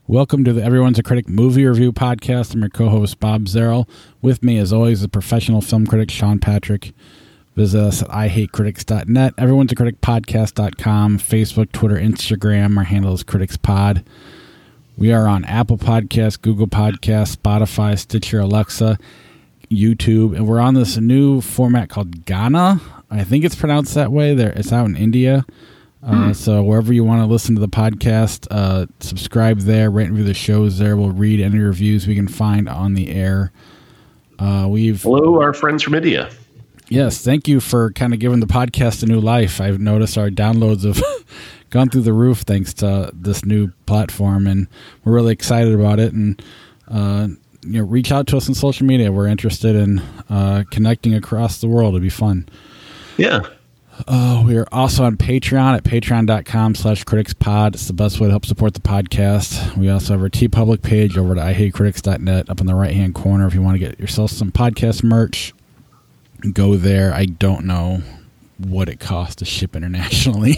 Welcome to the Everyone's a Critic movie review podcast. I'm your co-host, Bob Zerl. With me, as always, the professional film critic, Sean Patrick. Visit us at ihatecritics.net, everyone'sacriticpodcast.com, Facebook, Twitter, Instagram. Our handle is CriticsPod. We are on Apple Podcasts, Google Podcasts, Spotify, Stitcher, Alexa, YouTube, and we're on this new format called Gaana. I think it's pronounced that way. It's out in India. So wherever you want to listen to the podcast, subscribe there, rate and review the shows there. We'll read any reviews we can find on the air. Hello, our friends from India. Yes, thank you for kind of giving the podcast a new life. I've noticed our downloads have gone through the roof thanks to this new platform, and we're really excited about it. And reach out to us on social media. We're interested in connecting across the world. It'd be fun. Yeah. We are also on Patreon at patreon.com/criticspod. It's the best way to help support the podcast. We also have our TeePublic page over at ihatecritics.net up in the right-hand corner. If you want to get yourself some podcast merch, go there. I don't know what it costs to ship internationally.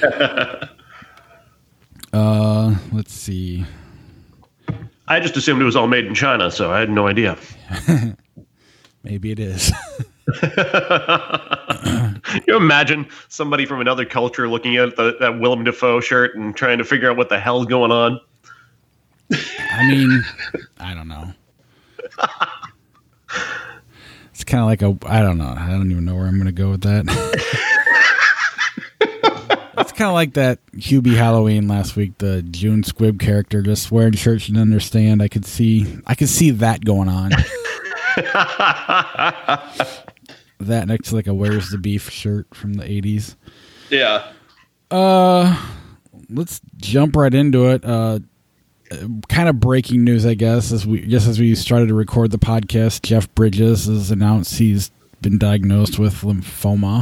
Let's see. I just assumed it was all made in China, so I had no idea. Maybe it is. You imagine somebody from another culture looking at that Willem Dafoe shirt and trying to figure out what the hell's going on? I mean, I don't know. It's kind of like I don't know. I don't even know where I'm going to go with that. It's kind of like that Hubie Halloween last week, the June Squibb character just wearing shirts you didn't understand. I could see that going on. That next to like a Where's the Beef shirt from the 80s. Yeah. Let's jump right into it. Kind of breaking news, I guess, as we started to record the podcast. Jeff Bridges has announced he's been diagnosed with lymphoma.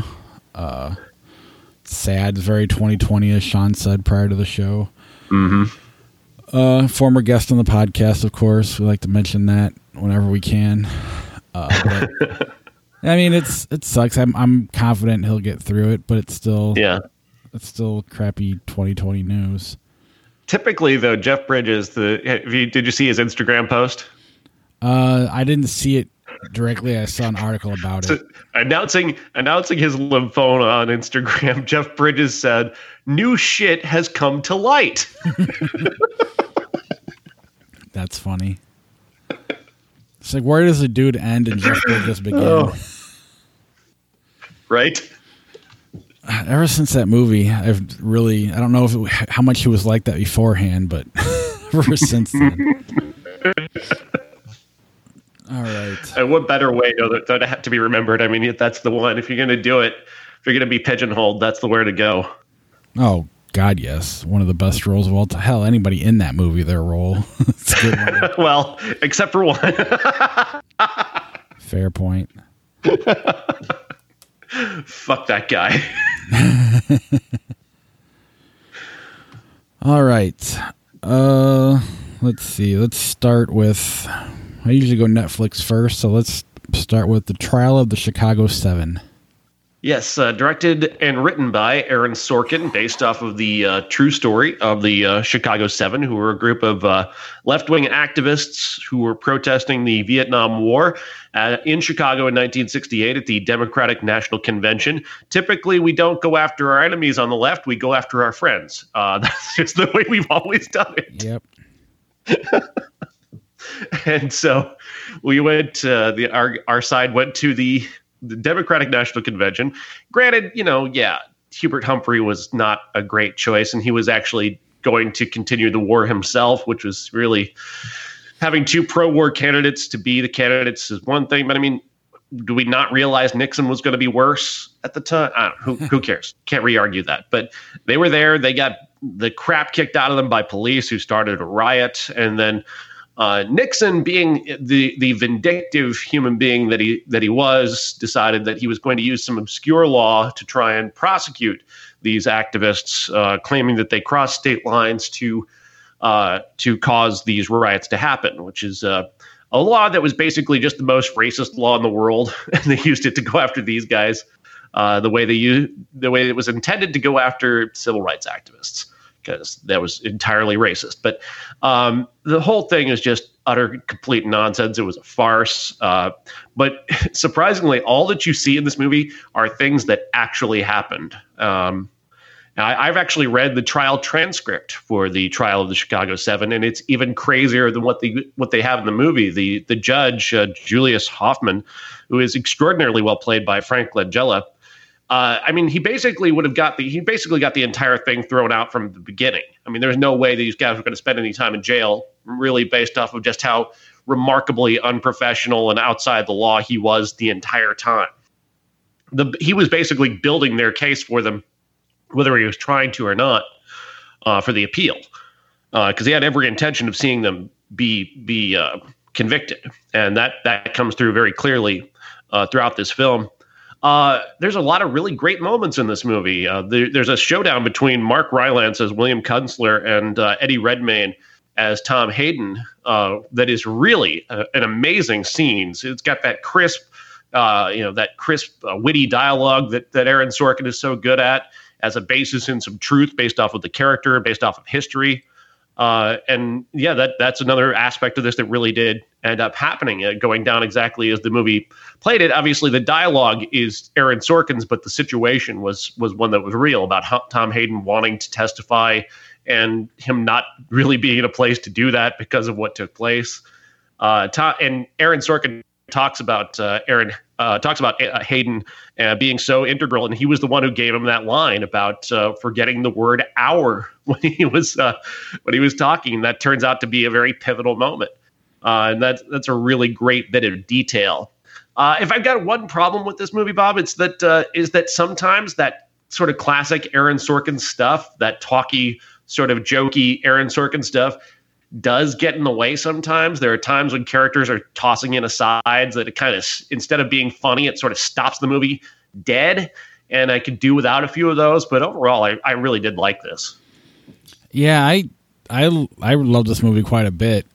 Sad, very 2020, as Sean said prior to the show. Mm-hmm. Former guest on the podcast, of course. We like to mention that whenever we can. But, I mean, it sucks. I'm confident he'll get through it, but it's still crappy 2020 news. Typically, though, Jeff Bridges, did you see his Instagram post? I didn't see it directly. I saw an article about it. Announcing his lymphoma on Instagram, Jeff Bridges said, "New shit has come to light." That's funny. It's like, where does a dude end and Jeff Bridges begin? Oh. Right? Ever since that movie, I don't know how much he was like that beforehand, but ever since then. All right. And what better way to be remembered? I mean, that's the one. If you're going to do it, if you're going to be pigeonholed, that's the where to go. Oh, God, yes. One of the best roles of all time. Hell, anybody in that movie, their role. It's a good one. Well, except for one. Fair point. Fuck that guy. All right. Let's see. Let's start with... I usually go Netflix first, so let's start with The Trial of the Chicago 7. Yes, directed and written by Aaron Sorkin, based off of the true story of the Chicago 7, who were a group of left-wing activists who were protesting the Vietnam War in Chicago in 1968 at the Democratic National Convention. Typically, we don't go after our enemies on the left, we go after our friends. That's just the way we've always done it. Yep. And so we went, our side went to the Democratic National Convention. Granted, Hubert Humphrey was not a great choice, and he was actually going to continue the war himself, which was really having two pro-war candidates to be the candidates is one thing. But I mean, do we not realize Nixon was going to be worse at the time? I don't know. Who cares? Can't re-argue that. But they were there. They got the crap kicked out of them by police who started a riot, and then Nixon, being the vindictive human being that he was, decided that he was going to use some obscure law to try and prosecute these activists, claiming that they crossed state lines to cause these riots to happen, which is a law that was basically just the most racist law in the world, and they used it to go after these guys the way it was intended to go after civil rights activists. because that was entirely racist. But the whole thing is just utter complete nonsense. It was a farce. But surprisingly, all that you see in this movie are things that actually happened. I've actually read the trial transcript for the trial of the Chicago 7, and it's even crazier than what they have in the movie. The judge, Julius Hoffman, who is extraordinarily well played by Frank Langella, he basically got the entire thing thrown out from the beginning. I mean, there's no way these guys were going to spend any time in jail, really based off of just how remarkably unprofessional and outside the law he was the entire time. He was basically building their case for them, whether he was trying to or not, for the appeal, because he had every intention of seeing them be convicted, and that comes through very clearly throughout this film. There's a lot of really great moments in this movie. There's a showdown between Mark Rylance as William Kunstler and Eddie Redmayne as Tom Hayden that is really an amazing scene. It's got that crisp, witty dialogue that Aaron Sorkin is so good at, as a basis in some truth based off of the character, based off of history. That's another aspect of this that really did end up happening, going down exactly as the movie played it. Obviously, the dialogue is Aaron Sorkin's, but the situation was one that was real, about Tom Hayden wanting to testify and him not really being in a place to do that because of what took place. And Aaron Sorkin talks about Hayden being so integral, and he was the one who gave him that line about forgetting the word "our" when he was talking. That turns out to be a very pivotal moment, and that's a really great bit of detail. If I've got one problem with this movie, Bob, it's that sometimes that sort of classic Aaron Sorkin stuff, that talky, sort of jokey Aaron Sorkin stuff, does get in the way sometimes. There are times when characters are tossing in asides that it kind of, instead of being funny, it sort of stops the movie dead. And I could do without a few of those, but overall, I really did like this. Yeah, I love this movie quite a bit.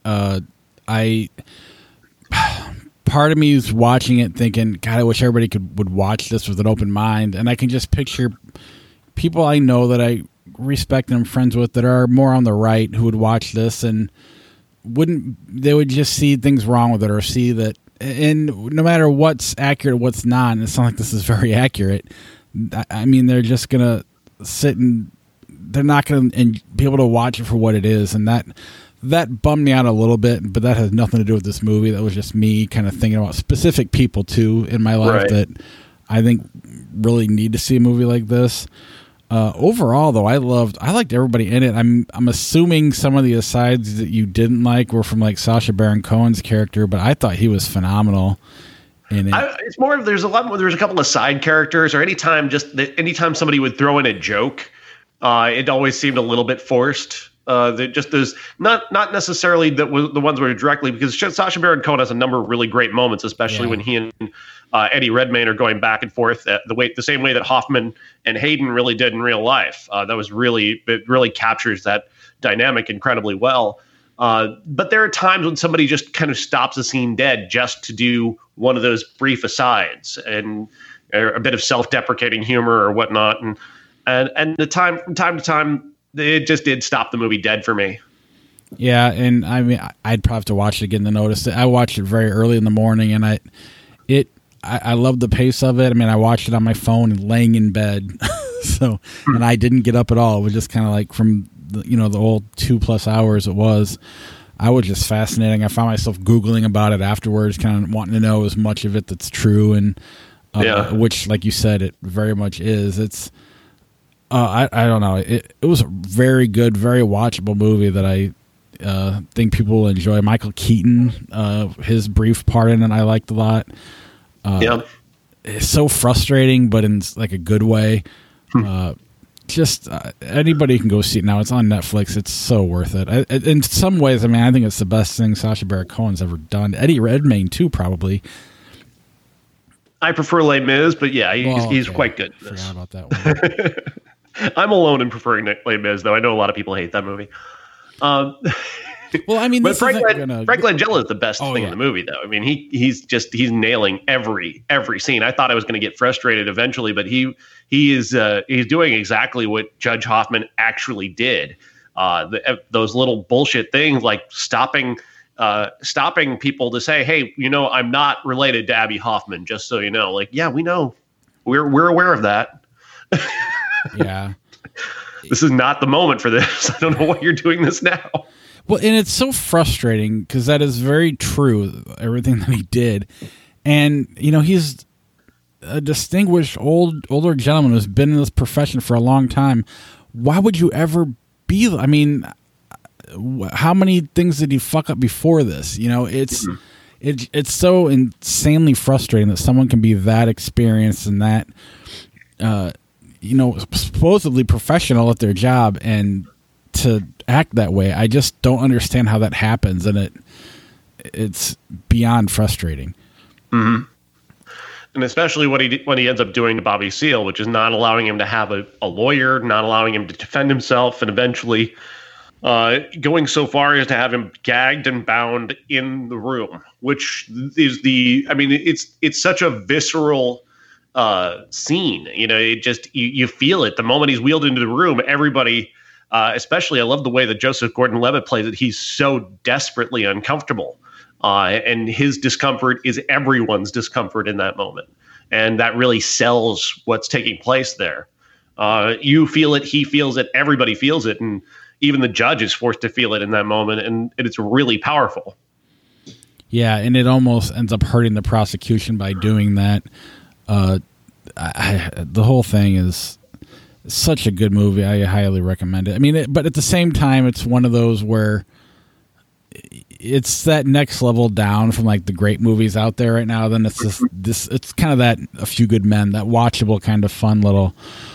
Part of me is watching it thinking, God, I wish everybody would watch this with an open mind. And I can just picture people I know that I respect and I'm friends with that are more on the right who would watch this and they would just see things wrong with it, or see that, and no matter what's accurate or what's not, and it's not like this is very accurate. I mean, they're just gonna sit and they're not gonna be able to watch it for what it is, and that bummed me out a little bit. But that has nothing to do with this movie. That was just me kind of thinking about specific people too in my life that I think really need to see a movie like this. Overall, though, I liked everybody in it. I'm assuming some of the asides that you didn't like were from like Sacha Baron Cohen's character, but I thought he was phenomenal in it. It's more of there's a couple of side characters, or anytime somebody would throw in a joke, it always seemed a little bit forced. There's not necessarily the ones where directly, because Sacha Baron Cohen has a number of really great moments, especially when he and Eddie Redmayne are going back and forth the same way that Hoffman and Hayden really did in real life. It really captures that dynamic incredibly well. But there are times when somebody just kind of stops the scene dead just to do one of those brief asides and a bit of self-deprecating humor or whatnot, and from time to time, it just did stop the movie dead for me. Yeah, and I mean, I'd probably have to watch it again to notice it. I watched it very early in the morning, and I love the pace of it. I mean, I watched it on my phone and laying in bed, and I didn't get up at all. It was just kind of like from the whole 2+ hours it was. I was just fascinating. I found myself Googling about it afterwards, kind of wanting to know as much of it that's true, and which, like you said, it very much is. It's I don't know. It was a very good, very watchable movie that I think people will enjoy. Michael Keaton, his brief part in it, I liked a lot. It's so frustrating, but in like a good way. Anybody can go see it now. It's on Netflix. It's so worth it. In some ways, I mean, I think it's the best thing Sacha Baron Cohen's ever done. Eddie Redmayne too, probably. I prefer Les Mis, but yeah, he's quite good. Forgot about that one. I'm alone in preferring Les Mis, though. I know a lot of people hate that movie. Well, I mean, but Frank Langella is the best thing in the movie, though. I mean, he's nailing every scene. I thought I was going to get frustrated eventually, but he's doing exactly what Judge Hoffman actually did. Those little bullshit things like stopping people to say, hey, I'm not related to Abby Hoffman, just so you know. Like, yeah, we know. We're aware of that. Yeah. This is not the moment for this. I don't know why you're doing this now. Well, and it's so frustrating because that is very true, everything that he did. And, he's a distinguished older gentleman who's been in this profession for a long time. Why would you ever be? I mean, how many things did he fuck up before this? It's so insanely frustrating that someone can be that experienced and that, supposedly professional at their job and to act that way. I just don't understand how that happens, and it's beyond frustrating. Mm-hmm. And especially when he ends up doing to Bobby Seale, which is not allowing him to have a lawyer, not allowing him to defend himself, and eventually going so far as to have him gagged and bound in the room, which is it's such a visceral scene. It just you feel it the moment he's wheeled into the room. Everybody, especially, I love the way that Joseph Gordon-Levitt plays it. He's so desperately uncomfortable, and his discomfort is everyone's discomfort in that moment, and that really sells what's taking place there. You feel it, he feels it, everybody feels it, and even the judge is forced to feel it in that moment, and it's really powerful. Yeah, and it almost ends up hurting the prosecution by doing that. The whole thing is such a good movie. I highly recommend it. I mean, but at the same time, it's one of those where it's that next level down from like the great movies out there right now. Then it's just it's kind of that A Few Good Men, that watchable kind of fun little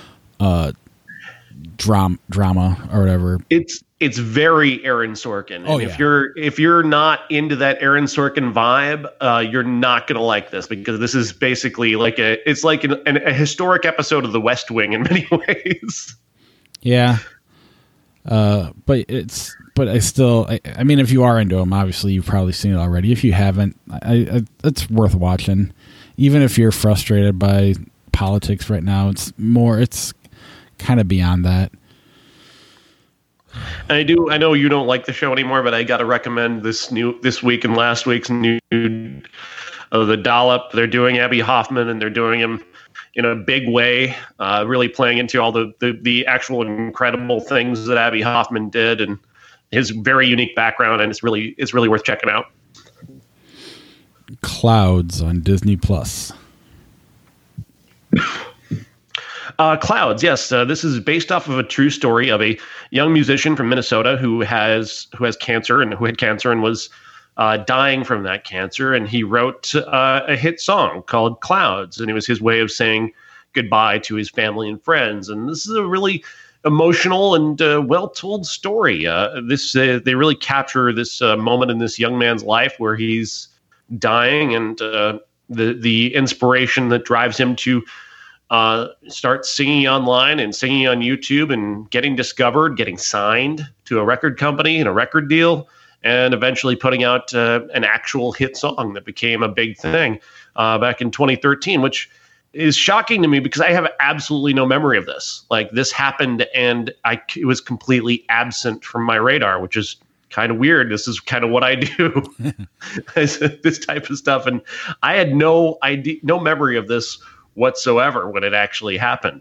drama or whatever. It's very Aaron Sorkin. Oh, and yeah. if you're not into that Aaron Sorkin vibe, you're not going to like this, because this is basically like a historic episode of The West Wing in many ways. Yeah. But I mean, if you are into them, obviously you've probably seen it already. If you haven't, it's worth watching. Even if you're frustrated by politics right now, it's kind of beyond that. I know you don't like the show anymore, but I got to recommend this week and last week's new The Dollop. They're doing Abby Hoffman, and they're doing him in a big way, really playing into all the actual incredible things that Abby Hoffman did and his very unique background, and it's really worth checking out. Clouds on Disney Plus. Clouds, yes. This is based off of a true story of a young musician from Minnesota who has cancer and who had cancer and was dying from that cancer. And he wrote a hit song called Clouds, and it was his way of saying goodbye to his family and friends. And this is a really emotional and well-told story. They really capture this moment in this young man's life where he's dying, and the inspiration that drives him to start singing online and singing on YouTube and getting discovered, getting signed to a record company and a record deal, and eventually putting out an actual hit song that became a big thing back in 2013, which is shocking to me because I have absolutely no memory of this. Like, this happened and it was completely absent from my radar, which is kind of weird. This is kind of what I do, this type of stuff. And I had no memory of this whatsoever when it actually happened.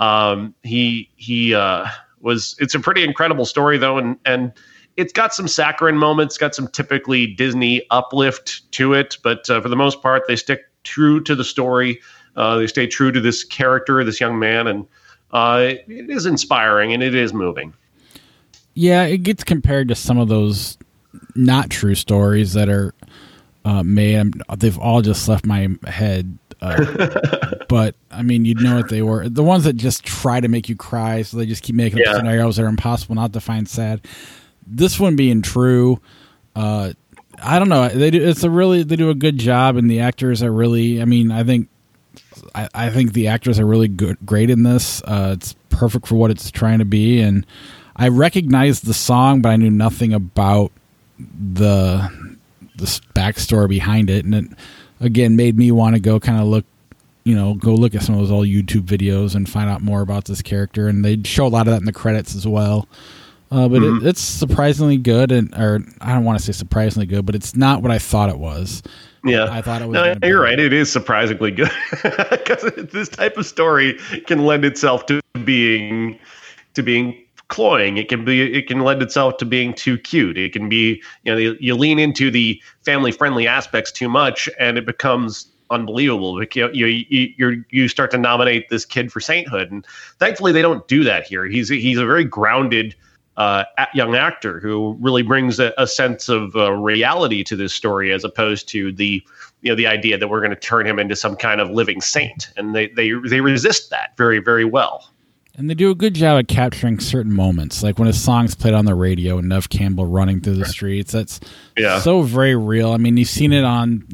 It's a pretty incredible story though. And it's got some saccharine moments, got some typically Disney uplift to it, but for the most part, they stick true to the story. They stay true to this character, this young man, and it is inspiring and it is moving. Yeah, it gets compared to some of those not true stories that are made. They've all just left my head. But I mean, you'd know what they were. The ones that just try to make you cry, so they just keep making up scenarios that are impossible not to find sad. This one being true, I don't know. They do a good job, and the actors are really. I mean, I think the actors are really great in this. It's perfect for what it's trying to be, and I recognized the song, but I knew nothing about the backstory behind it, and it again made me want to go kind of look at some of those old YouTube videos and find out more about this character. And they show a lot of that in the credits as well. But it's surprisingly good, or I don't want to say surprisingly good, but it's not what I thought it was. Yeah, I thought it was. No, you're right. It is surprisingly good because this type of story can lend itself to being cloying. It can lend itself to being too cute. It can be, you lean into the family friendly aspects too much, and it becomes unbelievable. You start to nominate this kid for sainthood, and thankfully they don't do that here. He's a very grounded young actor who really brings a sense of reality to this story, as opposed to the idea that we're going to turn him into some kind of living saint. And they resist that very, very well. And they do a good job at capturing certain moments, like when his song's played on the radio and Neve Campbell running through the streets. That's so very real. I mean, you've seen it on,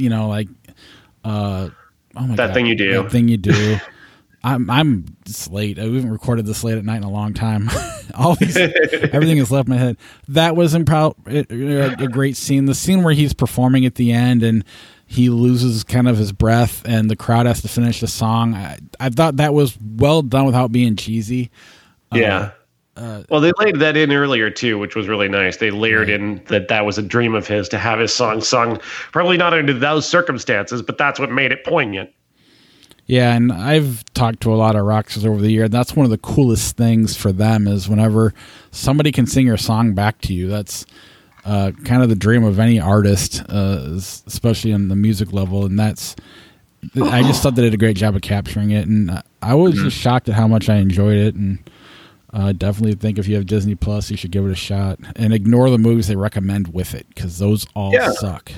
oh my God, Thing You Do. That Thing You Do. I'm it's late. I haven't recorded this late at night in a long time. Everything has left my head. That was a great scene. The scene where he's performing at the end and he loses kind of his breath and the crowd has to finish the song. I thought that was well done without being cheesy. Yeah. Well, they laid that in earlier too, which was really nice. They layered in that was a dream of his to have his song sung, probably not under those circumstances, but that's what made it poignant. Yeah, and I've talked to a lot of rock stars over the year. That's one of the coolest things for them is whenever somebody can sing your song back to you. That's kind of the dream of any artist, especially on the music level. And I just thought they did a great job of capturing it. And I was just shocked at how much I enjoyed it. And definitely think if you have Disney Plus, you should give it a shot. And ignore the movies they recommend with it, because those all suck.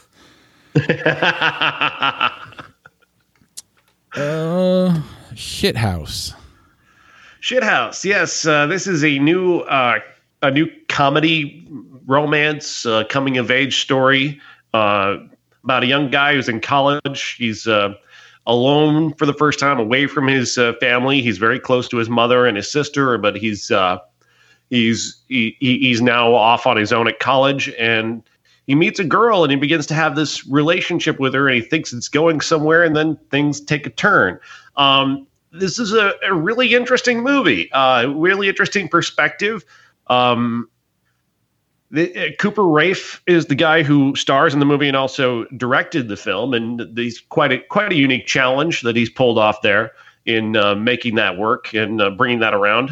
Shithouse. Yes. This is a new comedy romance coming of age story about a young guy who's in college. He's alone for the first time, away from his family. He's very close to his mother and his sister, but he's now off on his own at college, and he meets a girl and he begins to have this relationship with her, and he thinks it's going somewhere, and then things take a turn. This is a really interesting movie, really interesting perspective. Cooper Raiff is the guy who stars in the movie and also directed the film, and he's quite a unique challenge that he's pulled off there in making that work and bringing that around.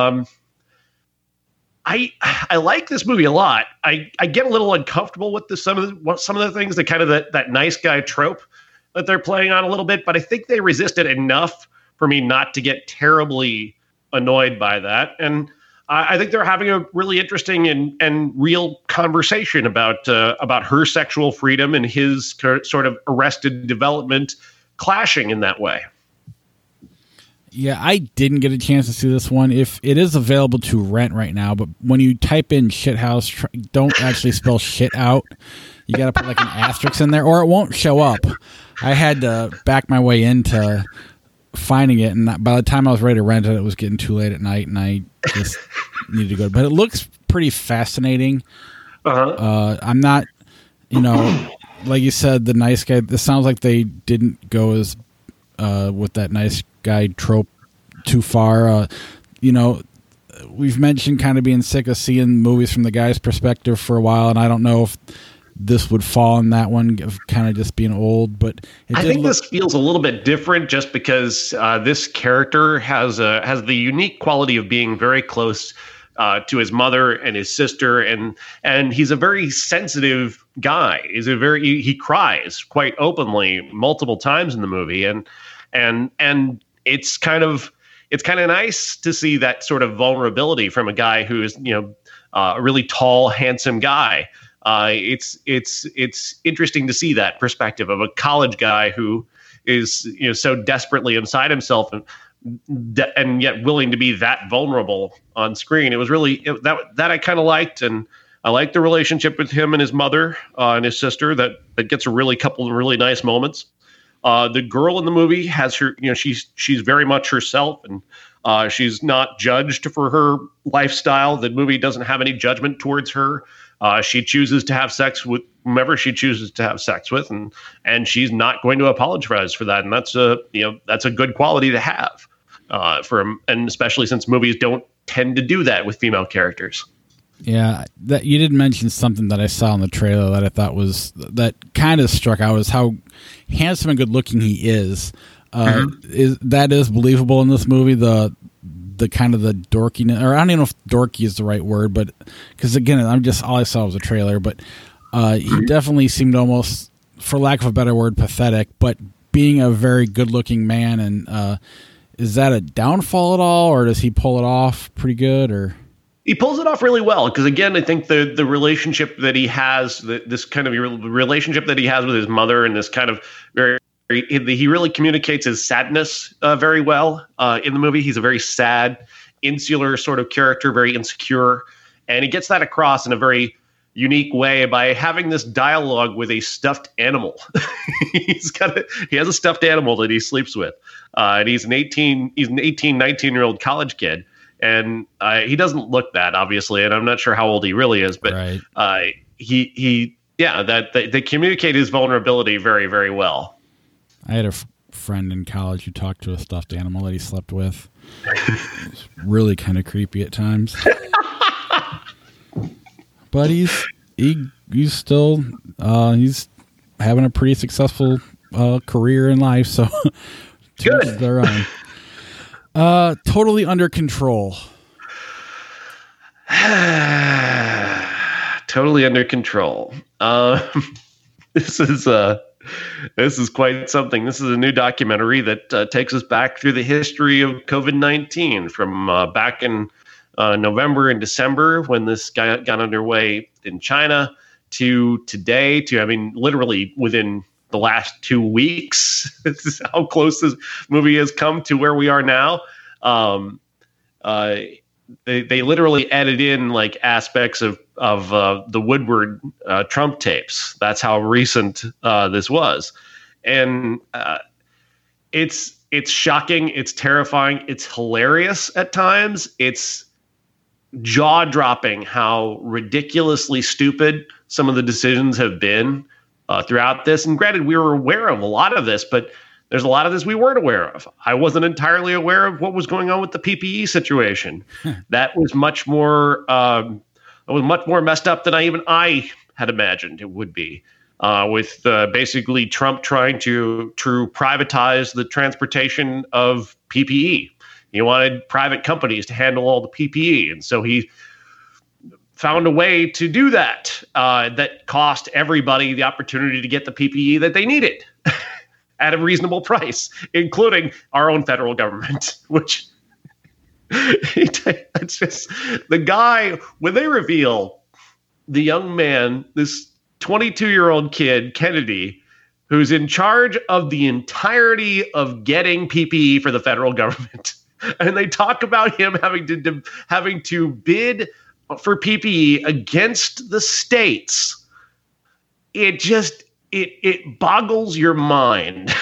I like this movie a lot. I get a little uncomfortable with some of the things, the kind of that nice guy trope that they're playing on a little bit, but I think they resist it enough for me not to get terribly annoyed by that. And I think they're having a really interesting and real conversation about her sexual freedom and his sort of arrested development clashing in that way. Yeah, I didn't get a chance to see this one. If it is available to rent right now, but when you type in Shithouse, don't actually spell shit out. You got to put like an asterisk in there, or it won't show up. I had to back my way into finding it, and by the time I was ready to rent it, it was getting too late at night, and I just needed to go. But it looks pretty fascinating. I'm not, like you said, the nice guy. This sounds like they didn't go as with that nice guy trope too far. We've mentioned kind of being sick of seeing movies from the guy's perspective for a while, and I don't know if this would fall in that one of kind of just being old, but I think this feels a little bit different just because this character has the unique quality of being very close to his mother and his sister, and he's a very sensitive guy. He cries quite openly multiple times in the movie, and it's kind of nice to see that sort of vulnerability from a guy who is a really tall, handsome guy. It's interesting to see that perspective of a college guy who is so desperately inside himself and yet willing to be that vulnerable on screen. It was really that I kind of liked, and I liked the relationship with him and his mother and his sister that gets a really couple of really nice moments. The girl in the movie has her, she's very much herself, and She's not judged for her lifestyle. The movie doesn't have any judgment towards her. She chooses to have sex with whomever she chooses to have sex with, and she's not going to apologize for that. And that's a good quality to have and especially since movies don't tend to do that with female characters. Yeah, that you did mention something that I saw in the trailer that I thought that kind of struck out was how handsome and good looking he is. That is believable in this movie. The kind of the dorkiness, or I don't even know if dorky is the right word, but because again, all I saw was a trailer, but he definitely seemed almost, for lack of a better word, pathetic. But being a very good looking man, and is that a downfall at all, or does he pull it off pretty good, or? He pulls it off really well because, again, I think the relationship that he has, this kind of relationship that he has with his mother, and this kind of he really communicates his sadness very well in the movie. He's a very sad, insular sort of character, very insecure, and he gets that across in a very unique way by having this dialogue with a stuffed animal. He has a stuffed animal that he sleeps with, and he's an 19-year-old college kid. And he doesn't look that, obviously, and I'm not sure how old he really is, but right. They communicate his vulnerability very, very well. I had a friend in college who talked to a stuffed animal that he slept with. It was really kind of creepy at times. But he's still he's having a pretty successful career in life, so good. Their own. Totally Under Control. Totally Under Control. This is quite something. This is a new documentary that takes us back through the history of COVID-19 from back in November and December when this got underway in China to today, literally within the last 2 weeks. This is how close this movie has come to where we are now. They literally added in like aspects of the Woodward Trump tapes. That's how recent this was, and it's shocking. It's terrifying. It's hilarious at times. It's jaw-dropping how ridiculously stupid some of the decisions have been throughout this. And granted, we were aware of a lot of this, but there's a lot of this we weren't aware of. I wasn't entirely aware of what was going on with the PPE situation. That was much more messed up than I had imagined it would be. With basically Trump trying to privatize the transportation of PPE. He wanted private companies to handle all the PPE, and so he found a way to do that that cost everybody the opportunity to get the PPE that they needed at a reasonable price, including our own federal government, which it's just the guy, when they reveal the young man, this 22-year-old kid, Kennedy, who's in charge of the entirety of getting PPE for the federal government. And they talk about him having to bid for PPE against the states. It boggles your mind.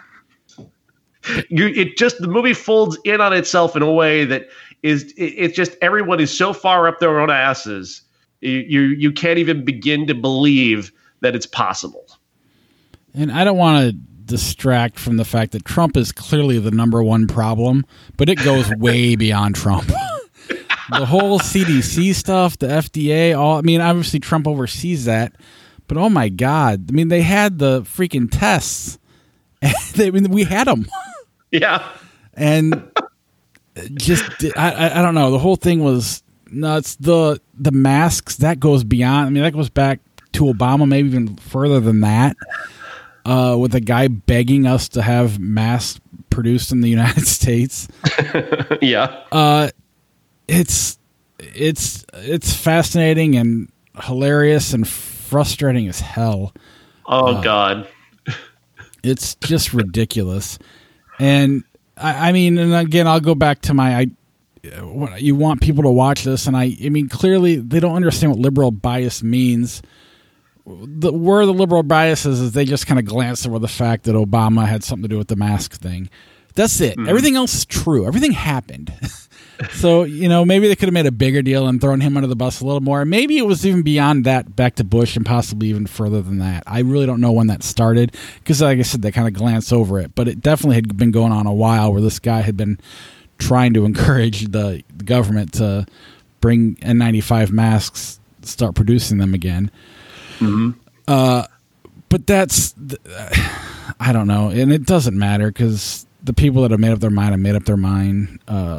The movie folds in on itself in a way that it's just everyone is so far up their own asses. You can't even begin to believe that it's possible. And I don't want to distract from the fact that Trump is clearly the number one problem, but it goes way beyond Trump. The whole CDC stuff, the FDA, obviously Trump oversees that, but oh my God. They had the freaking tests. We had them. Yeah. And just, I don't know. The whole thing was nuts. The masks, that goes beyond. That goes back to Obama, maybe even further than that. With a guy begging us to have masks produced in the United States. Yeah. It's fascinating and hilarious and frustrating as hell. Oh God. It's just ridiculous. And and again, I'll go back to you want people to watch this, and clearly they don't understand what liberal bias means. Where the liberal bias is they just kind of glance over the fact that Obama had something to do with the mask thing. That's it. Everything else is true. Everything happened. So, maybe they could have made a bigger deal and thrown him under the bus a little more. Maybe it was even beyond that, back to Bush, and possibly even further than that. I really don't know when that started because, like I said, they kind of glance over it. But it definitely had been going on a while where this guy had been trying to encourage the government to bring N95 masks, start producing them again. But that's, I don't know. And it doesn't matter because the people that have made up their mind.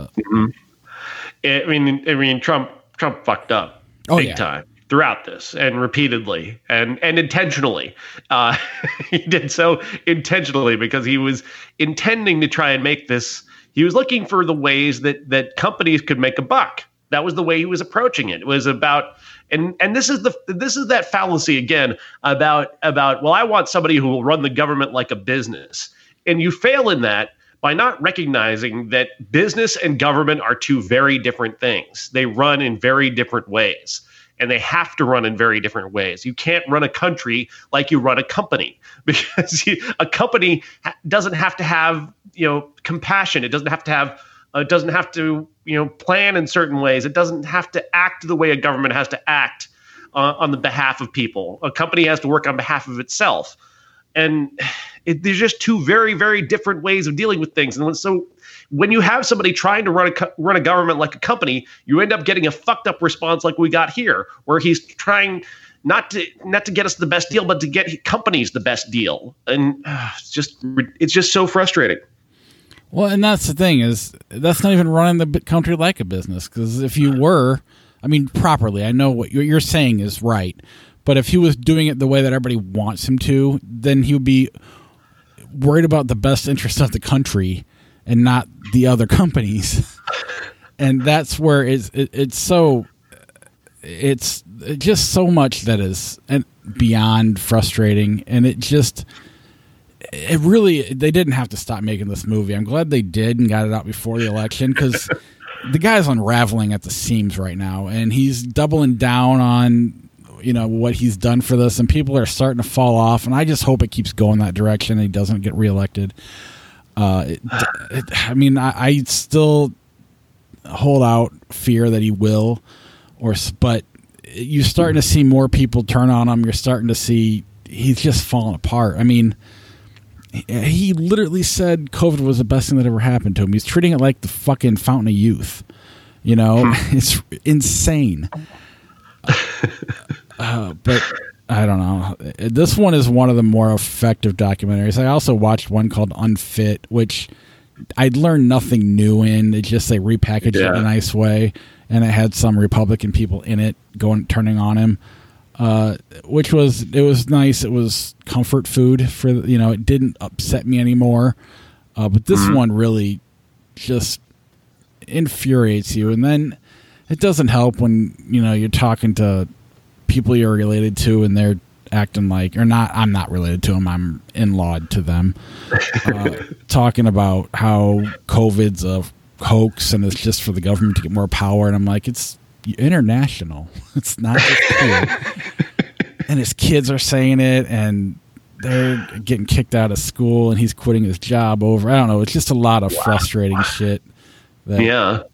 I mean, Trump fucked up big time throughout this and repeatedly and intentionally. He did so intentionally because he was intending to try and make this. He was looking for the ways that companies could make a buck. That was the way he was approaching it. It was about, and this is that fallacy again about, well, I want somebody who will run the government like a business, and you fail in that by not recognizing that business and government are two very different things. They run in very different ways, and they have to run in very different ways. You can't run a country like you run a company, because a company doesn't have to have, compassion. It doesn't have to plan in certain ways. It doesn't have to act the way a government has to act on the behalf of people. A company has to work on behalf of itself. And there's just two very, very different ways of dealing with things. And so when you have somebody trying to run a government like a company, you end up getting a fucked up response like we got here, where he's trying not to get us the best deal, but to get companies the best deal. And it's just so frustrating. Well, and that's the thing, is that's not even running the country like a business. Because if you were, properly, I know what you're saying is right. But if he was doing it the way that everybody wants him to, then he would be worried about the best interest of the country and not the other companies. And that's where it's just so much that is beyond frustrating. And they didn't have to stop making this movie. I'm glad they did and got it out before the election, because the guy's unraveling at the seams right now, and he's doubling down on what he's done for this, and people are starting to fall off, and I just hope it keeps going that direction and he doesn't get reelected. I still hold out fear that he will, but you're starting to see more people turn on him. You're starting to see he's just falling apart. He literally said COVID was the best thing that ever happened to him. He's treating it like the fucking fountain of youth. It's insane. But I don't know. This one is one of the more effective documentaries. I also watched one called Unfit, which I'd learned nothing new in. It just, they repackaged it in a nice way, and it had some Republican people in it turning on him, which was nice. It was comfort food for, it didn't upset me anymore. But this one really just infuriates you. And then it doesn't help when, you're talking to people you're related to and they're acting like, or not, I'm not related to them, I'm in-lawed to them, talking about how COVID's a hoax and it's just for the government to get more power. And I'm like, it's international. It's not just here. And his kids are saying it, and they're getting kicked out of school, and he's quitting his job over. I don't know. It's just a lot of frustrating shit. There's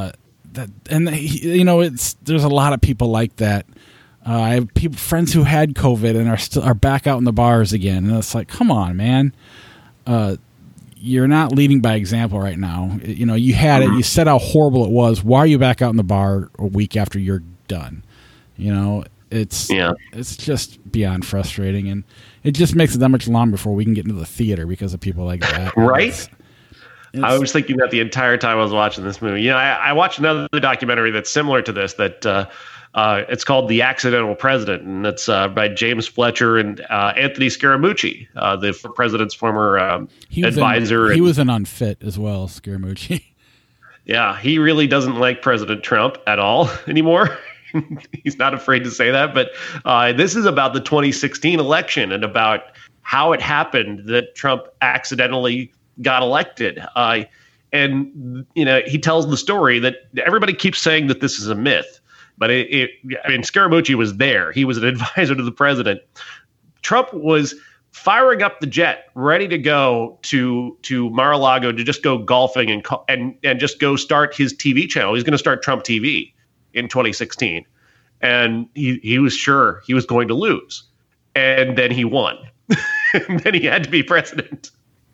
a lot of people like that. I have friends who had COVID and are back out in the bars again, and it's like, come on, man. You're not leading by example right now. You had it. You said how horrible it was. Why are you back out in the bar a week after you're done? It's just beyond frustrating, and it just makes it that much longer before we can get into the theater because of people like that. Right? I was thinking that the entire time I was watching this movie. I watched another documentary that's similar to this that it's called The Accidental President, and it's by James Fletcher and Anthony Scaramucci, the president's former advisor. He was an Unfit as well, Scaramucci. Yeah, he really doesn't like President Trump at all anymore. He's not afraid to say that. But this is about the 2016 election and about how it happened that Trump accidentally got elected. And he tells the story that everybody keeps saying that this is a myth. But Scaramucci was there. He was an advisor to the president. Trump was firing up the jet, ready to go to Mar-a-Lago to just go golfing and just go start his TV channel. He's going to start Trump TV in 2016, and he was sure he was going to lose, and then he won, and then he had to be president.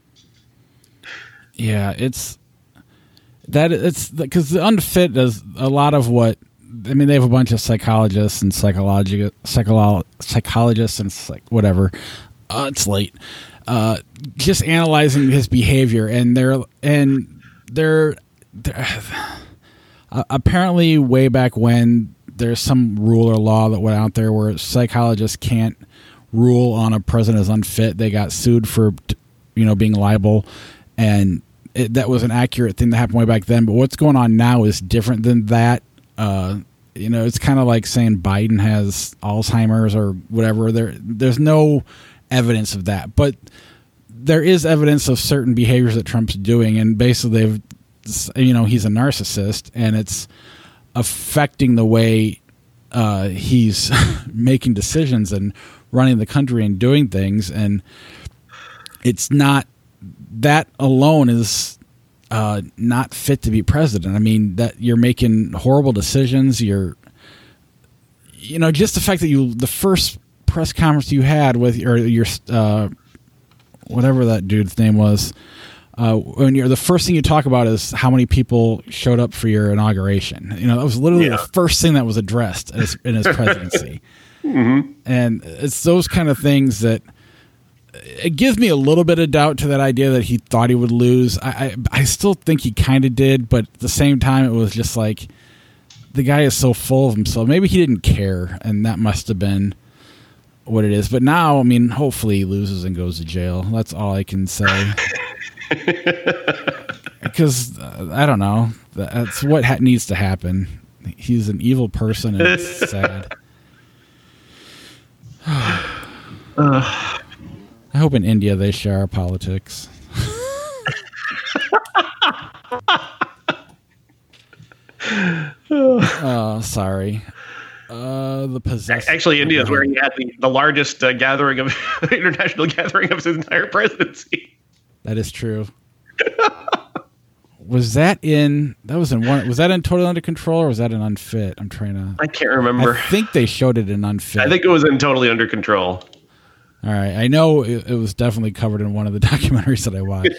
Yeah, it's because the unfit does a lot of what. I mean, they have a bunch of psychologists and psychologists and whatever. It's late. Just analyzing his behavior, and they're apparently way back when there's some rule or law that went out there where psychologists can't rule on a president as unfit. They got sued for being liable, and that was an accurate thing that happened way back then. But what's going on now is different than that. It's kind of like saying Biden has Alzheimer's or whatever. There's no evidence of that, but there is evidence of certain behaviors that Trump's doing, and basically he's a narcissist, and it's affecting the way he's making decisions and running the country and doing things. And it's not that alone is not fit to be president. I mean, that you're making horrible decisions. Just the fact that the first press conference you had with your whatever that dude's name was, when the first thing you talk about is how many people showed up for your inauguration. That was literally the first thing that was addressed in his presidency. Mm-hmm. And it's those kind of things that it gives me a little bit of doubt to that idea that he thought he would lose. I still think he kind of did, but at the same time, it was just like the guy is so full of himself. Maybe he didn't care, and that must have been what it is. But now, I mean, hopefully he loses and goes to jail. That's all I can say. Because I don't know. That's what needs to happen. He's an evil person, and it's sad. I hope in India they share our politics. Sorry. The Possessor. Actually, India is where he had the largest international gathering of his entire presidency. That is true. Was that in Totally Under Control, or was that in Unfit? I can't remember. I think they showed it in Unfit. I think it was in Totally Under Control. All right. I know it was definitely covered in one of the documentaries that I watched.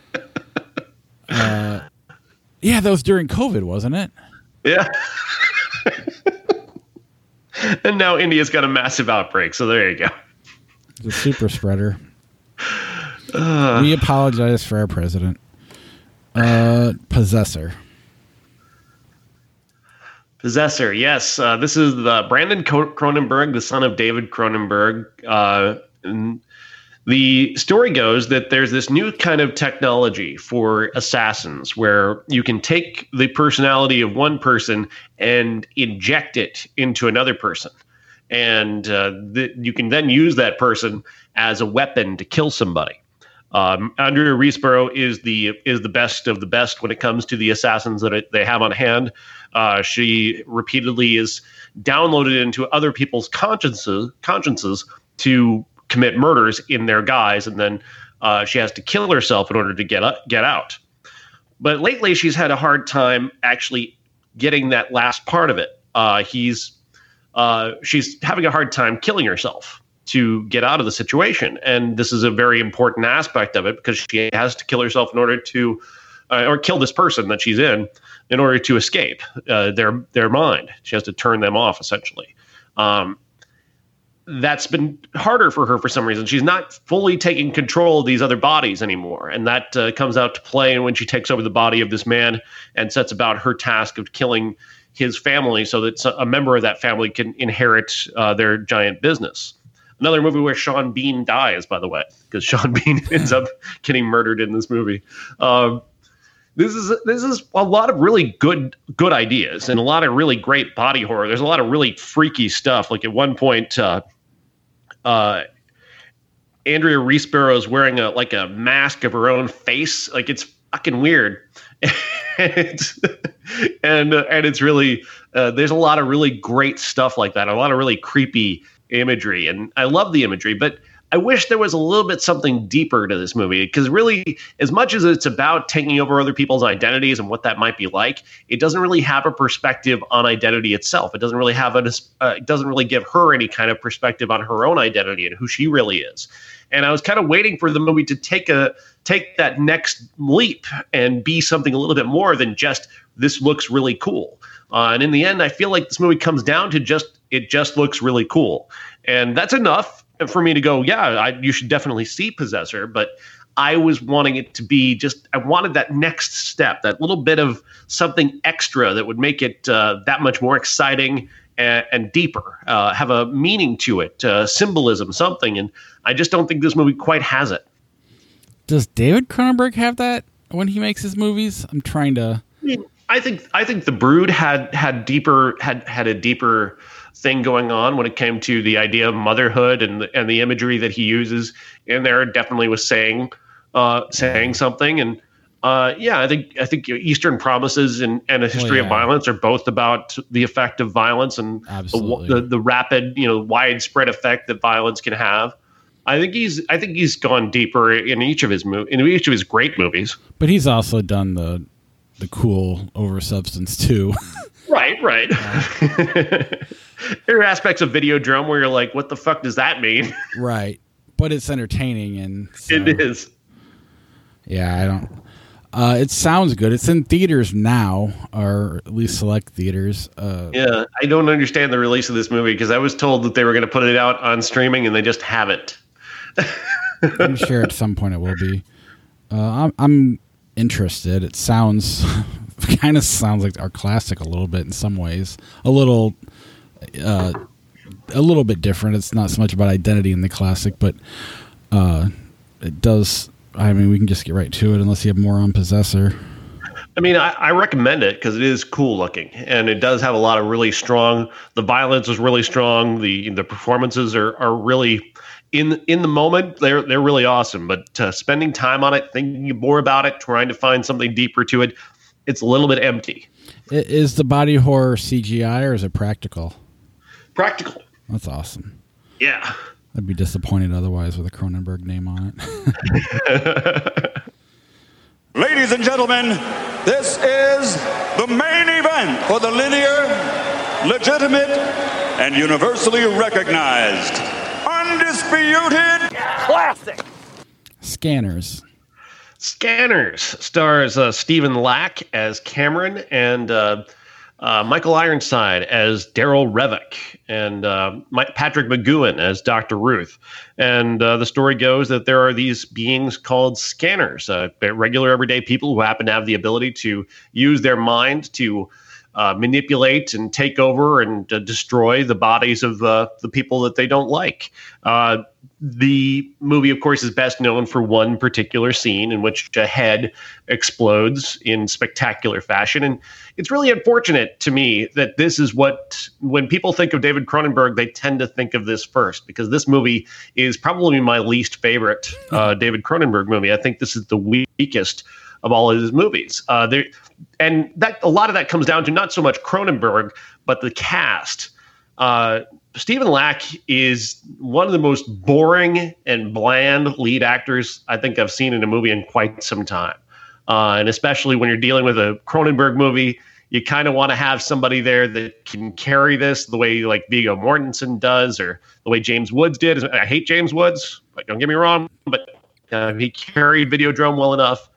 Yeah, that was during COVID, wasn't it? Yeah. And now India's got a massive outbreak, so there you go. The super spreader. We apologize for our president. Possessor. Possessor, yes. This is the Brandon Cronenberg, the son of David Cronenberg. And the story goes that there's this new kind of technology for assassins where you can take the personality of one person and inject it into another person. And you can then use that person as a weapon to kill somebody. Andrea Riseborough is the best of the best when it comes to the assassins that they have on hand. She repeatedly is downloaded into other people's consciences to commit murders in their guise, and then she has to kill herself in order to get out. But lately, she's had a hard time actually getting that last part of it. She's having a hard time killing herself to get out of the situation, and this is a very important aspect of it because she has to kill herself in order to, or kill this person that she's in order to escape their mind. She has to turn them off, essentially. That's been harder for her for some reason. She's not fully taking control of these other bodies anymore. And that comes out to play when she takes over the body of this man and sets about her task of killing his family so that a member of that family can inherit their giant business. Another movie where Sean Bean dies, by the way, because Sean Bean ends up getting murdered in this movie. This is a lot of really good ideas and a lot of really great body horror. There's a lot of really freaky stuff. Like at one point, Andrea Riseborough is wearing a mask of her own face. Like it's fucking weird. and it's really there's a lot of really great stuff like that. A lot of really creepy imagery, and I love the imagery, but I wish there was a little bit something deeper to this movie, because really, as much as it's about taking over other people's identities and what that might be like, it doesn't really have a perspective on identity itself. It doesn't really have it doesn't really give her any kind of perspective on her own identity and who she really is. And I was kind of waiting for the movie to take that next leap and be something a little bit more than just, this looks really cool. And in the end, I feel like this movie comes down to it just looks really cool. And that's enough for me to go, yeah, you should definitely see Possessor. But I was wanting it to be I wanted that next step, that little bit of something extra that would make it that much more exciting and deeper, have a meaning to it, symbolism, something. And I just don't think this movie quite has it. Does David Cronenberg have that when he makes his movies? I'm trying to... I think The Brood had a deeper thing going on when it came to the idea of motherhood, and the imagery that he uses in there definitely was saying something. And I think Eastern Promises and A History of Violence are both about the effect of violence and the rapid, widespread effect that violence can have. I think he's gone deeper in each of his great movies. But he's also done the cool over substance too. Right. There are aspects of Videodrome where you're like, what the fuck does that mean? Right. But it's entertaining, and so, it is. Yeah, I don't. It sounds good. It's in theaters now, or at least select theaters. Yeah, I don't understand the release of this movie, because I was told that they were going to put it out on streaming, and they just haven't. I'm sure at some point it will be. I'm interested. It kind of sounds like our classic a little bit in some ways. A little bit different. It's not so much about identity in the classic, but it does. I mean, we can just get right to it unless you have more on Possessor. I mean, I recommend it because it is cool looking, and it does have a lot of really strong. The violence is really strong. The performances are really in the moment. They're really awesome. But spending time on it, thinking more about it, trying to find something deeper to it, it's a little bit empty. Is the body horror CGI or is it practical? Practical. That's awesome. Yeah. I'd be disappointed otherwise with a Cronenberg name on it. Ladies and gentlemen, this is the main event for the linear, legitimate, and universally recognized, undisputed classic. Scanners stars Stephen Lack as Cameron and Michael Ironside as Daryl Revick, and Patrick McGoohan as Dr. Ruth. And the story goes that there are these beings called scanners, regular everyday people who happen to have the ability to use their mind to manipulate and take over and destroy the bodies of the people that they don't like. The movie, of course, is best known for one particular scene in which a head explodes in spectacular fashion. And it's really unfortunate to me that this is when people think of David Cronenberg, they tend to think of this first, because this movie is probably my least favorite David Cronenberg movie. I think this is the weakest of all of his movies. And that a lot of that comes down to not so much Cronenberg, but the cast. Stephen Lack is one of the most boring and bland lead actors I think I've seen in a movie in quite some time. And especially when you're dealing with a Cronenberg movie, you kind of want to have somebody there that can carry this the way like Viggo Mortensen does, or the way James Woods did. I hate James Woods, like, don't get me wrong, but he carried Videodrome well enough.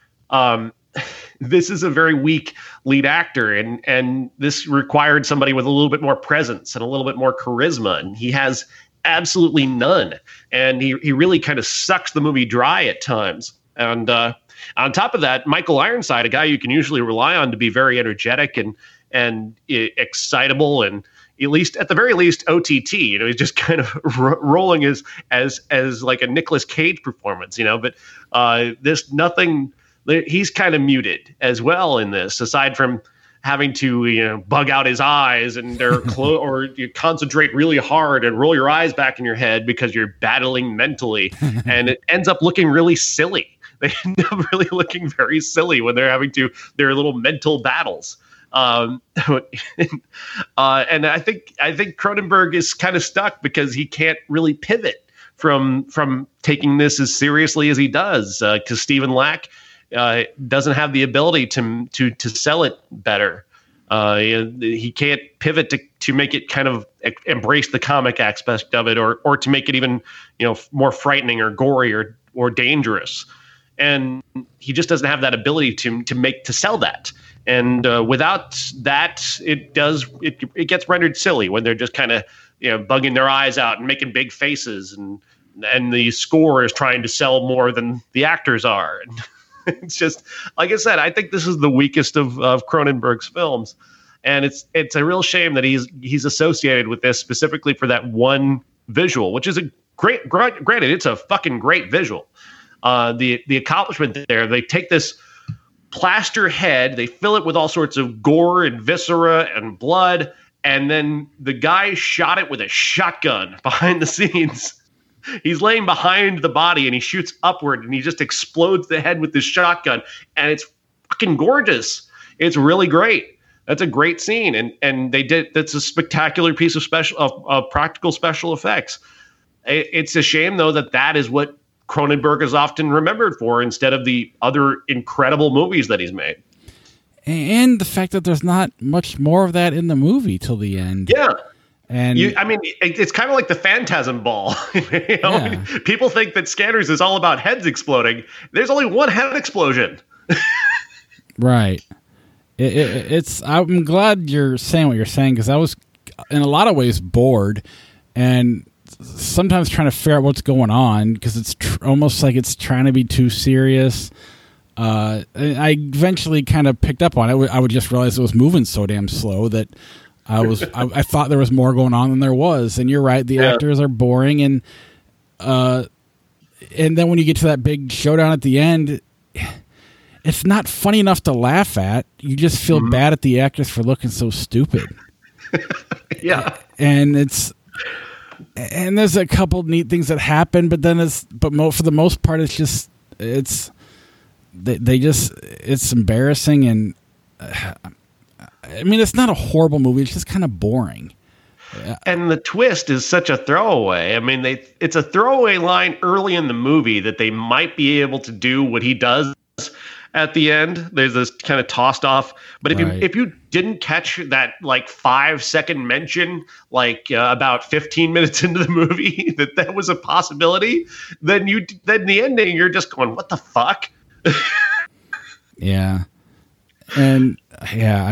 This is a very weak lead actor, and this required somebody with a little bit more presence and a little bit more charisma, and he has absolutely none. And he really kind of sucks the movie dry at times. And on top of that, Michael Ironside, a guy you can usually rely on to be very energetic and excitable, and at the very least OTT, he's just kind of rolling as like a Nicolas Cage performance, but he's kind of muted as well in this, aside from having to bug out his eyes and or you concentrate really hard and roll your eyes back in your head because you're battling mentally, and it ends up looking really silly. They end up really looking very silly when they're having their little mental battles. And I think Cronenberg is kind of stuck because he can't really pivot from taking this as seriously as he does, because Stephen Lack doesn't have the ability to sell it better. He can't pivot to make it kind of embrace the comic aspect of it, or to make it even more frightening or gory or dangerous. And he just doesn't have that ability to sell that. And without that, it gets rendered silly when they're just kind of bugging their eyes out and making big faces, and the score is trying to sell more than the actors are. And it's just, like I said, I think this is the weakest of Cronenberg's films, and it's a real shame that he's associated with this specifically for that one visual, which is a granted, it's a fucking great visual. The accomplishment there, they take this plaster head, they fill it with all sorts of gore and viscera and blood, and then the guy shot it with a shotgun behind the scenes. He's laying behind the body and he shoots upward and he just explodes the head with this shotgun, and it's fucking gorgeous. It's really great. That's a great scene, and that's a spectacular piece of practical special effects. It's a shame though that is what Cronenberg is often remembered for instead of the other incredible movies that he's made. And the fact that there's not much more of that in the movie till the end. Yeah. And it's kind of like the Phantasm Ball. People think that Scanners is all about heads exploding. There's only one head explosion. Right. I'm glad you're saying what you're saying, because I was in a lot of ways bored and sometimes trying to figure out what's going on, because it's almost like it's trying to be too serious. I eventually kind of picked up on it. I would just realize it was moving so damn slow that I thought there was more going on than there was. And you're right, the actors are boring, and then when you get to that big showdown at the end, it's not funny enough to laugh at. You just feel bad at the actors for looking so stupid. Yeah, and there's a couple neat things that happen, but then for the most part, it's embarrassing, and it's not a horrible movie. It's just kind of boring. And the twist is such a throwaway. It's a throwaway line early in the movie that they might be able to do what he does at the end. There's this kind of tossed off, but if you didn't catch that 5-second mention, about 15 minutes into the movie, that was a possibility, then the ending, you're just going, what the fuck? Yeah. And I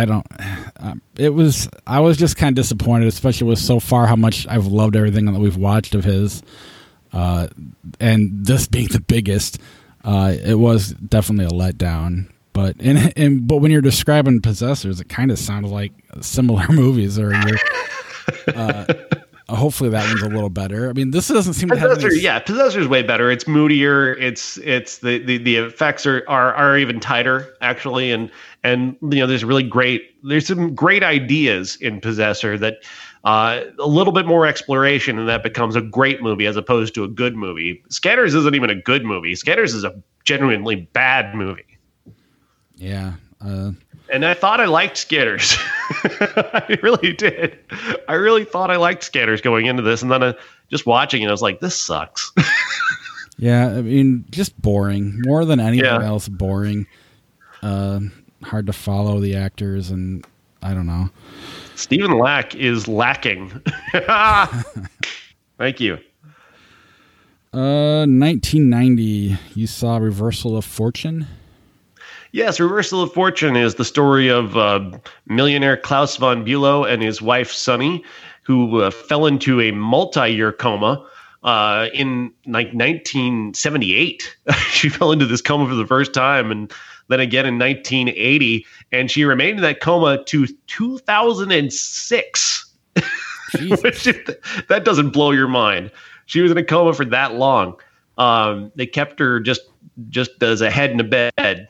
was just kind of disappointed, especially with so far how much I've loved everything that we've watched of his, and this being the biggest. It was definitely a letdown, but when you're describing Possessors, it kind of sounded like similar movies. Or hopefully that one's a little better. This doesn't seem to have any... Yeah, Possessor's way better. It's moodier. It's the effects are even tighter actually, and there's some great ideas in Possessor that. A little bit more exploration, and that becomes a great movie as opposed to a good movie. Scanners isn't even a good movie. Scanners is a genuinely bad movie. Yeah. And I thought I liked Scanners. I really did. I really thought I liked Scanners going into this, and then just watching it, I was like, this sucks. Yeah, just boring. More than anything else, boring. Hard to follow the actors, and I don't know. Stephen Lack is lacking. Thank you. 1990, you saw Reversal of Fortune? Yes, Reversal of Fortune is the story of millionaire Klaus von Bülow and his wife, Sunny, who fell into a multi-year coma in 1978. She fell into this coma for the first time, and then again in 1980, and she remained in that coma to 2006. Which, that doesn't blow your mind. She was in a coma for that long. They kept her just as a head in a bed.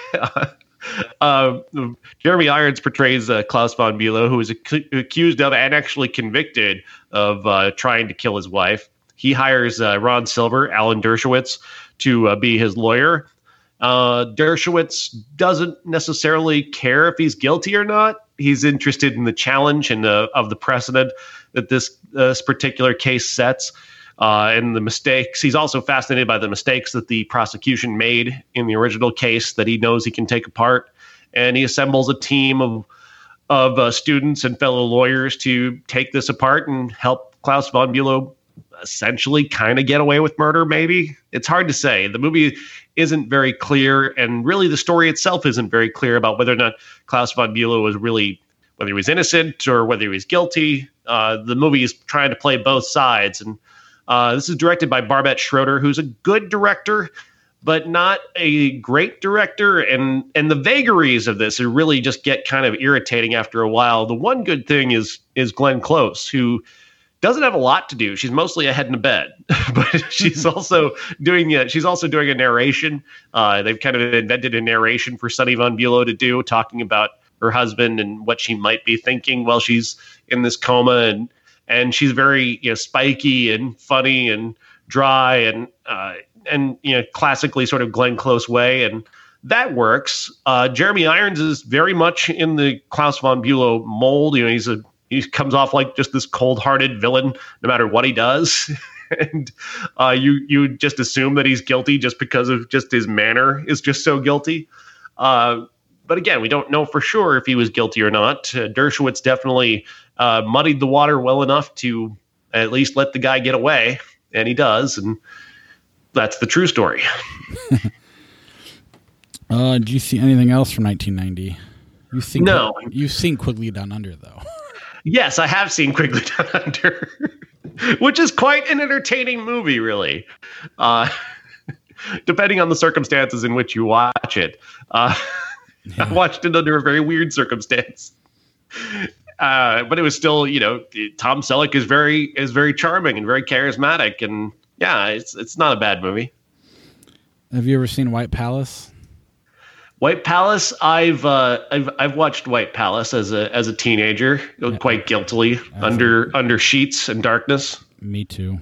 Jeremy Irons portrays Klaus von Bülow, who is accused of and actually convicted of trying to kill his wife. He hires Ron Silver, Alan Dershowitz, to be his lawyer. Dershowitz doesn't necessarily care if he's guilty or not. He's interested in the challenge and of the precedent that this particular case sets. and the mistakes. He's also fascinated by the mistakes that the prosecution made in the original case that he knows he can take apart. And he assembles a team of students and fellow lawyers to take this apart and help Klaus von Bülow essentially kind of get away with murder, maybe. It's hard to say. The movie isn't very clear, and really the story itself isn't very clear about whether or not Klaus von Bülow was really, whether he was innocent or whether he was guilty. The movie is trying to play both sides, and this is directed by Barbet Schroeder, who's a good director, but not a great director. And the vagaries of this really just get kind of irritating after a while. The one good thing is Glenn Close, who doesn't have a lot to do. She's mostly a head in a bed, but she's also doing a narration. They've kind of invented a narration for Sunny von Bülow to do, talking about her husband and what she might be thinking while she's in this coma. And she's very, spiky and funny and dry and classically sort of Glenn Close way. And that works. Jeremy Irons is very much in the Klaus von Bülow mold. He comes off like just this cold-hearted villain, no matter what he does. And you just assume that he's guilty just because of just his manner is just so guilty. But again, we don't know for sure if he was guilty or not. Dershowitz definitely muddied the water well enough to at least let the guy get away, and he does. And that's the true story. Did you see anything else from 1990? No. You've seen Quigley Down Under, though. Yes, I have seen Quigley Down Under, which is quite an entertaining movie, really, depending on the circumstances in which you watch it. I watched it under a very weird circumstance, but it was still, Tom Selleck is very charming and very charismatic, and yeah, it's not a bad movie. Have you ever seen White Palace? White Palace, I've watched White Palace as a teenager, quite guiltily, under sheets and darkness. Me too.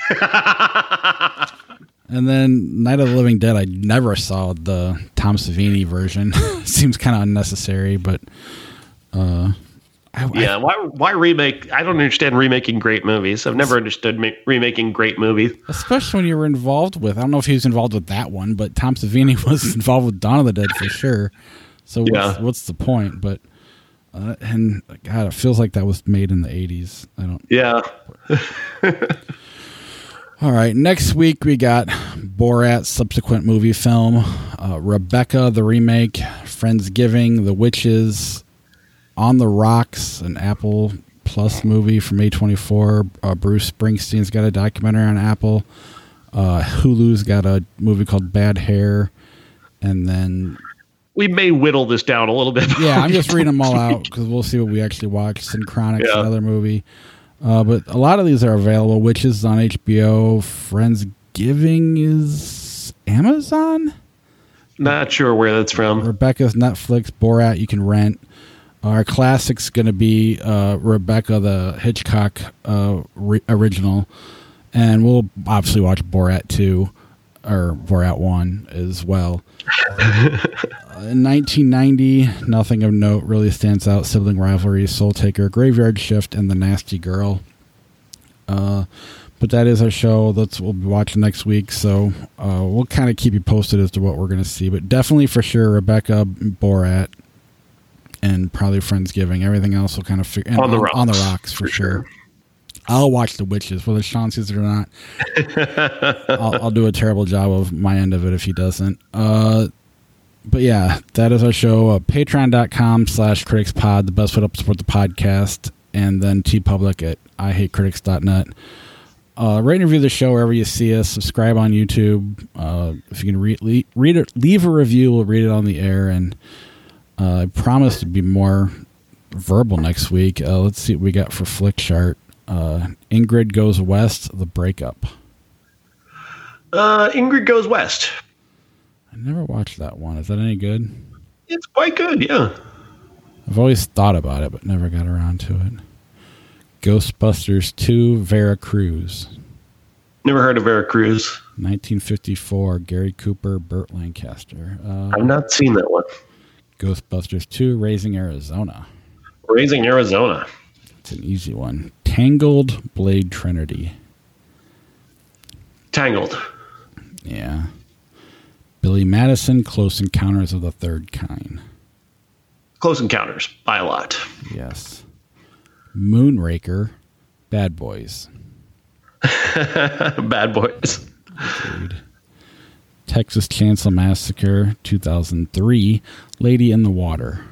And then Night of the Living Dead, I never saw the Tom Savini version. Seems kind of unnecessary, but why remake? I don't understand remaking great movies. I've never understood remaking great movies. Especially when you were involved with, I don't know if he was involved with that one, but Tom Savini was involved with Dawn of the Dead for sure. So what's the point? But, and God, it feels like that was made in the 80s. Yeah. All right. Next week we got Borat's subsequent movie film, Rebecca, the remake, Friendsgiving, The Witches, On the Rocks, an Apple Plus movie from A24. Bruce Springsteen's got a documentary on Apple. Hulu's got a movie called Bad Hair. And then... we may whittle this down a little bit. Yeah, I'm just reading them all out because we'll see what we actually watch. Synchronics, another movie. But a lot of these are available. Witches is on HBO. Friendsgiving is Amazon? Not sure where that's from. Rebecca's Netflix. Borat you can rent. Our classic's going to be Rebecca, the Hitchcock original. And we'll obviously watch Borat 2 or Borat 1 as well. In 1990, nothing of note really stands out. Sibling Rivalry, Soul Taker, Graveyard Shift, and The Nasty Girl. But that is our show. That's what we'll be watching next week. So we'll kind of keep you posted as to what we're going to see. But definitely for sure, Rebecca, Borat, and probably Friendsgiving. Everything else will kind of figure on the rocks for sure. I'll watch The Witches, whether Sean sees it or not. I'll do a terrible job of my end of it if he doesn't. But yeah, that is our show. Patreon.com/criticspod, the best way to support the podcast. And then TeePublic at IHateCritics.net. Rate and review the show wherever you see us. Subscribe on YouTube. If you can read it, leave a review. We'll read it on the air. And I promise to be more verbal next week. Let's see what we got for Flickchart. Ingrid Goes West, The Breakup. Ingrid Goes West. I never watched that one. Is that any good? It's quite good, yeah. I've always thought about it, but never got around to it. Ghostbusters 2, Vera Cruz. Never heard of Vera Cruz. 1954, Gary Cooper, Burt Lancaster. I've not seen that one. Ghostbusters 2, Raising Arizona. Raising Arizona. It's an easy one. Tangled, Blade Trinity. Tangled. Yeah. Billy Madison, Close Encounters of the Third Kind. Close Encounters, by a lot. Yes. Moonraker, Bad Boys. Bad Boys. Agreed. Texas Chainsaw Massacre, 2003, Lady in the Water.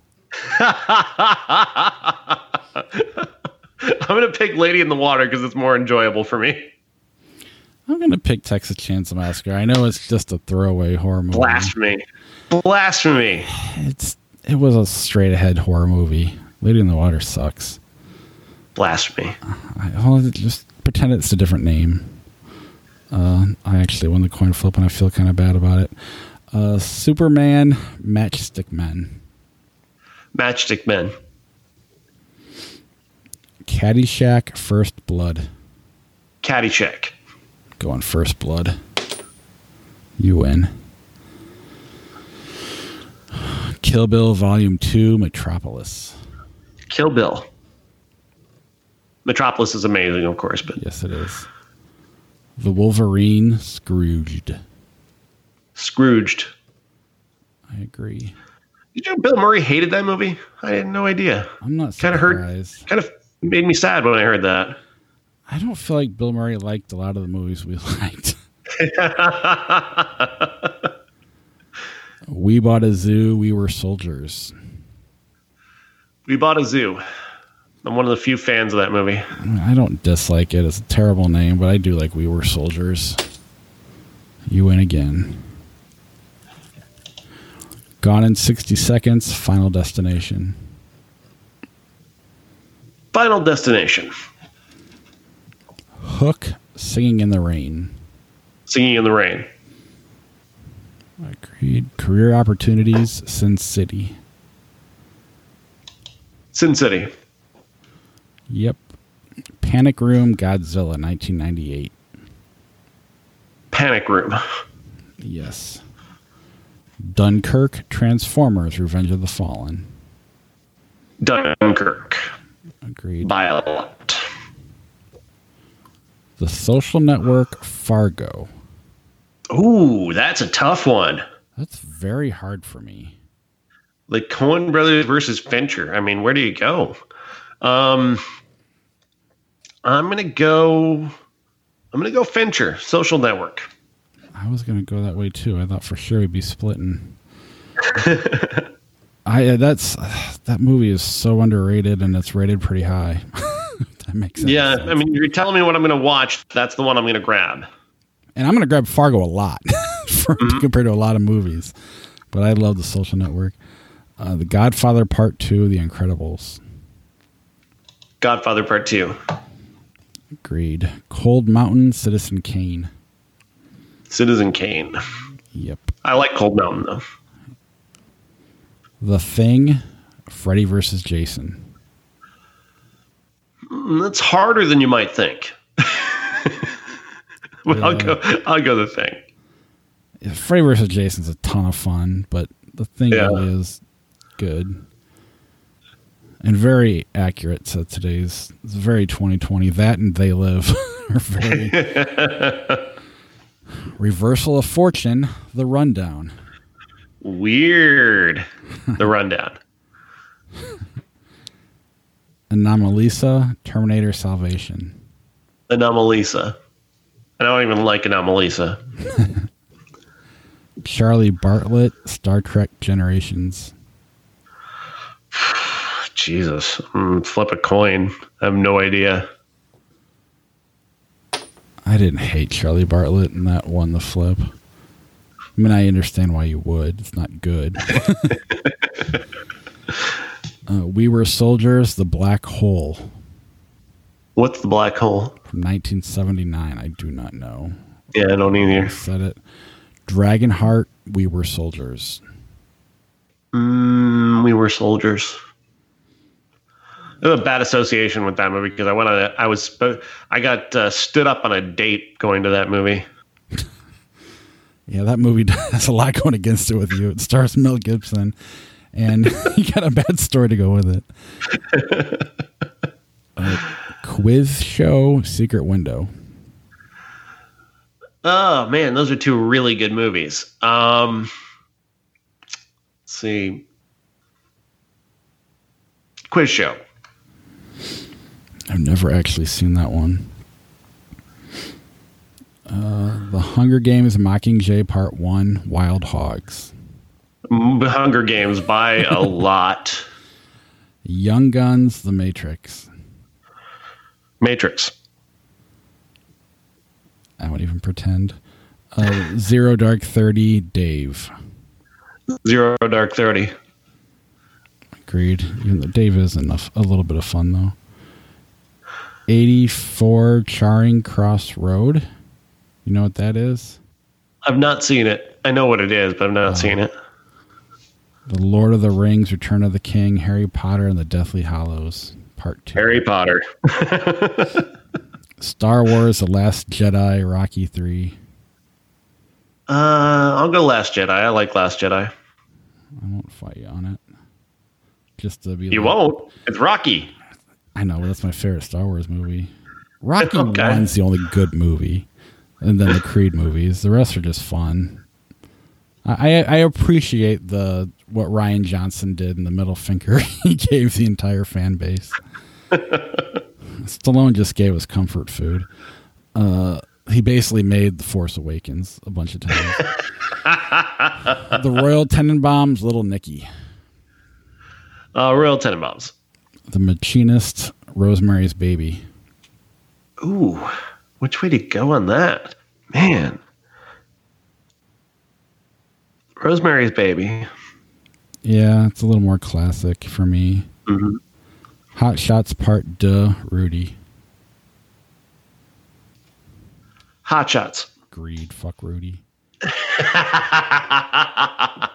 I'm going to pick Lady in the Water because it's more enjoyable for me. I'm going to pick Texas Chainsaw Massacre. I know it's just a throwaway horror movie. Blasphemy. Blasphemy. It was a straight-ahead horror movie. Lady in the Water sucks. Blasphemy. I'll just pretend it's a different name. I actually won the coin flip, and I feel kind of bad about it. Superman, Matchstick Men. Matchstick Men. Caddyshack, First Blood. Caddyshack. Going First Blood. You win. Kill Bill Volume 2, Metropolis. Kill Bill. Metropolis is amazing, of course, but Yes, it is. The Wolverine, Scrooged. Scrooged. I agree. Did you know Bill Murray hated that movie? I had no idea. I'm not Kind surprised. of made me sad when I heard that. I don't feel like Bill Murray liked a lot of the movies we liked. We Bought a Zoo, We Were Soldiers. We Bought a Zoo. I'm one of the few fans of that movie. I don't dislike it. It's a terrible name, but I do like We Were Soldiers. You win again. Gone in 60 Seconds, Final Destination. Final Destination. Hook, Singing in the Rain. Singing in the Rain. Agreed. Career Opportunities, Sin City. Sin City. Yep. Panic Room, Godzilla, 1998. Panic Room. Yes. Dunkirk, Transformers, Revenge of the Fallen. Dunkirk. Agreed. By a lot. The Social Network, Fargo. Ooh, that's a tough one. That's very hard for me. The Coen Brothers versus Fincher. I mean, where do you go? I'm gonna go Fincher. Social Network. I was going to go that way too. I thought for sure we'd be splitting. That movie is so underrated, and it's rated pretty high. That makes sense. Yeah, I mean, you're telling me what I'm going to watch. That's the one I'm going to grab. And I'm going to grab Fargo a lot compared to a lot of movies. But I love The Social Network. The Godfather Part 2, The Incredibles. Godfather Part 2. Agreed. Cold Mountain, Citizen Kane. Citizen Kane. Yep. I like Cold Mountain, though. The Thing, Freddy vs. Jason. That's harder than you might think. But I'll go The Thing. Yeah, Freddy vs. Jason's a ton of fun, but The Thing really is good. And very accurate to today's. It's very 2020. That and They Live are very... Reversal of Fortune, The Rundown. Weird. The Rundown. Anomalisa, Terminator Salvation. Anomalisa. I don't even like Anomalisa. Charlie Bartlett, Star Trek Generations. Jesus. Flip a coin. I have no idea. I didn't hate Charlie Bartlett, and that won the flip. I mean, I understand why you would. It's not good. We Were Soldiers, The Black Hole. What's The Black Hole? From 1979. I do not know. Yeah, I don't either. I said it. Dragonheart, We Were Soldiers. We Were Soldiers. I have a bad association with that movie because I got stood up on a date going to that movie. Yeah, that movie has a lot going against it with you. It stars Mel Gibson, and you got a bad story to go with it. Quiz Show, Secret Window. Oh man, those are two really good movies. Let's see. Quiz Show. I've never actually seen that one. The Hunger Games, Mockingjay Part 1, Wild Hogs. Hunger Games by a lot. Young Guns, The Matrix. Matrix. I won't even pretend. Zero Dark 30, Dave. Zero Dark 30. Agreed. Even though Dave is a little bit of fun, though. 84, Charing Cross Road. You know what that is? I've not seen it. I know what it is, but I've not seen it. The Lord of the Rings, Return of the King, Harry Potter and the Deathly Hallows, Part 2. Harry Potter. Star Wars, The Last Jedi, Rocky 3. I'll go Last Jedi. I like Last Jedi. I won't fight you on it. Just to be You won't. It's Rocky. I know, but that's my favorite Star Wars movie. Rocky Okay. 1's the only good movie. And then the Creed movies. The rest are just fun. I appreciate what Rian Johnson did in the middle finger he gave the entire fan base. Stallone just gave us comfort food. He basically made The Force Awakens a bunch of times. The Royal Tenenbaums, Little Nicky. Royal Tenenbaums. The Machinist, Rosemary's Baby. Ooh, which way to go on that? Man. Rosemary's Baby. Yeah, it's a little more classic for me. Mm-hmm. Hot Shots Part 2, Rudy. Hot Shots. Agreed. Fuck Rudy.